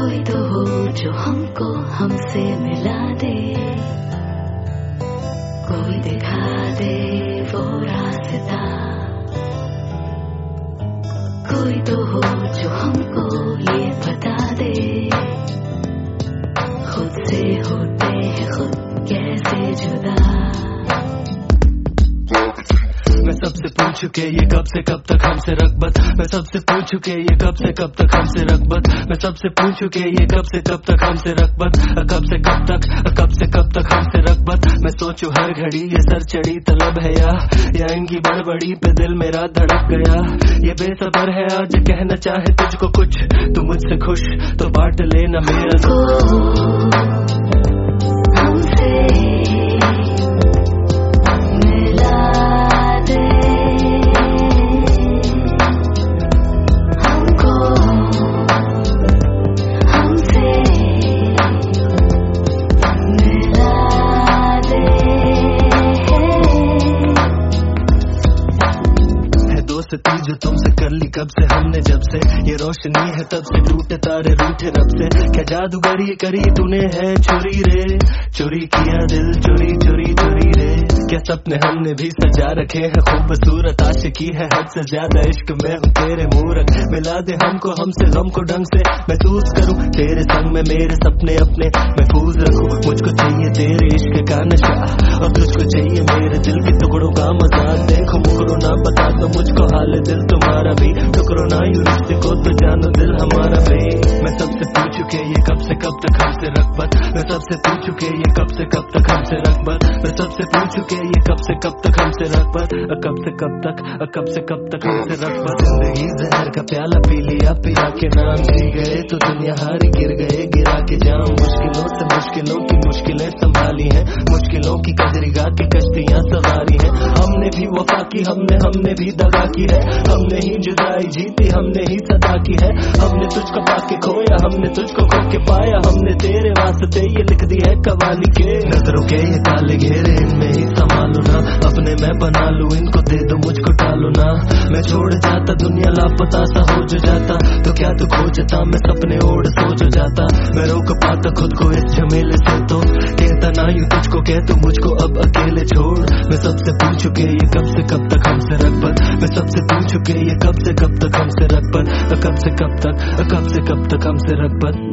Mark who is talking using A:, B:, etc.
A: कोई तो हो जो हमको हमसे मिला दे, कोई दिखा दे वो रास्ता, कोई तो हो जो हमको ये बता दे, खुद से होते हैं खुद कैसे जुदा।
B: मैं सबसे पूछूं के ये कब से कब तक हमसे रगबत, मैं सबसे पूछूं के ये कब से कब तक हमसे रगबत, मैं सबसे पूछूं के ये कब से कब तक हमसे रगबत, कब से कब तक, कब से कब तक हमसे रगबत। मैं सोचूं हर घड़ी ये सर चढ़ी तलब है या इनकी बड़बड़ी पे दिल मेरा धड़क गया। ये बेसबर है आज कहना चाहे तुझको कुछ, तू मुझसे खुश तो बांट लेना मेरा दोस्ती जो तुमसे कर ली कब से हमने, जब से ये रोशनी है तब से टूटे तारे रूठे रब से। क्या जादूगरी करी तूने है चोरी रे, चोरी किया दिल चोरी चोरी चोरी रे। क्या सपने हमने भी सजा रखे हैं खूबसूरत, आशिकी है हद से ज्यादा इश्क में हूँ तेरे मूरत। मिला दे हमको हमसे गम को ढंग से महसूस करूँ, तेरे संग में मेरे सपने अपने महफूज रखूं। मुझको चाहिए तेरे इश्क का नशा और तुझको चाहिए मेरे दिल के टुकड़ों का मजा। देखो मुकरो ना बता दो मुझको हाल दिल तुम्हारा भी, टुकड़ो ना यूं रिश्ते को तो जानो दिल हमारा भी। मैं सबसे पूछूं के ये कब से कब तक हमसे रगबत, मैं सबसे पूछूं के ये कब से कब तक हमसे रगबत, मैं सबसे पूछूं के ये कब से कब तक हमसे रगबत, कब से कब तक, कब से कब तक हमसे रगबत। जिंदगी जहर का प्याला पी लिया पिया के नाम, जी गए तो दुनिया हारी गिर गए गिरा के जाम। मुश्किलों से मुश्किलों की मुश्किलें संभाली हैं, मुश्किलों की कजरी गा के कश्तियां सवारी हैं। हमने भी वफा की हमने भी दगा की है, हमने ही जुदाई जीती हमने ही सदा की है। हमने तुझको पाके खोया हमने तुझको खो के पाया, हमने तेरे वास्ते ये लिख दी है कवाली के। नजरों के ये काले घेरे इनमें ही संभालो ना, अपने मैं बना लूं इनको दे दो मुझको टालो ना। मैं छोड़ जाता दुनिया लापता सा हो जो जाता, तो क्या तू खोजता मैं सपने ओढ़ सो जो जाता। मैं रोक पाता खुद को इस झमेले से तो कहता ना यूं तुझको कह तू मुझको अब अकेले छोड़। मैं सबसे पूछूं के ये कब से कब तक हमसे रगबत, मैं सबसे पूछूं के ये कब से कब तक हमसे रगबत, कब से कब तक, कब से कब तक हमसे रगबत।